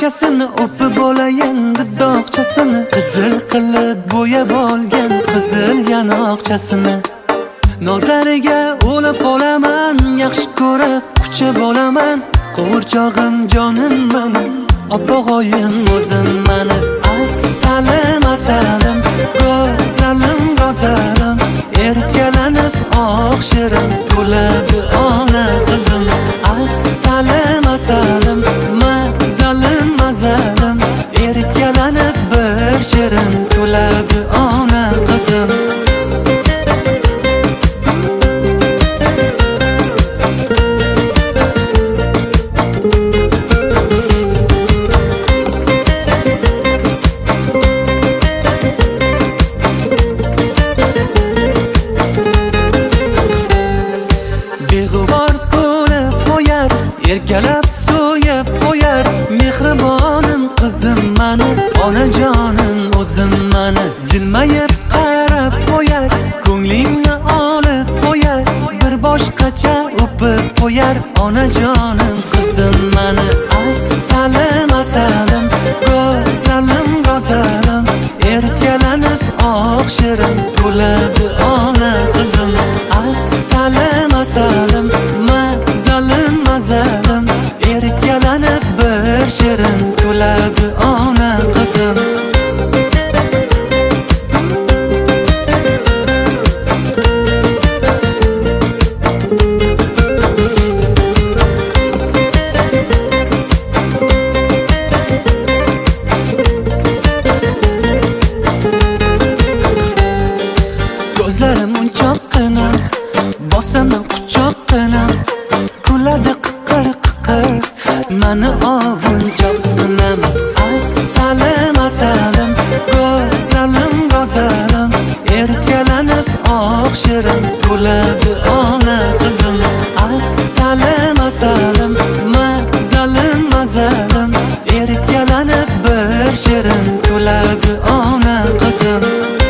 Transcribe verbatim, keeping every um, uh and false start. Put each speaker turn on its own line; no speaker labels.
yanokchasini o'pib olayin dudoqchasini, qizil qilib bo'yab olgan qizil yanokchasini. Nozlariga o'lib qolaman, yaxshi ko'rib quchib olaman. Quvurchog'im jonim mani, opog'oyim o'zim mani. Assalim asalim, go'zalim go'zalim, erkalanib oq shirin kuladi ona qizim. Assalim asalim, mazalim mazalim, erkalanib bir shirin kuladi ona qizim. Beg'ubor bo'lib qo'yar, erkalab so'yib qo'yar, mehribonim qizim mani, onajonim o'zim mani. Jilmayib qarab qo'yar, ko'nglingni olib qo'yar, bir boshqacha o'pib qo'yar, onajonim qizim mani. Assalim asalim, go'zalim go'zalim, erkalanib oq shirin kuladi ona qizim. Assalim asalim, mazalim mazalim, erkalanib bir shirin kuladi ona qizim. Ko'zlarim unchoqqina, bosaman quchoqqina, kuladi qiqir qiqir, mani ovunchoqqinam. Assalim asalim, go'zalim go'zalim, erkalanib oq shirin kuladi ona qizim. Assalim asalim, mazalim mazalim, erkalanib bir shirin kuladi ona qizim.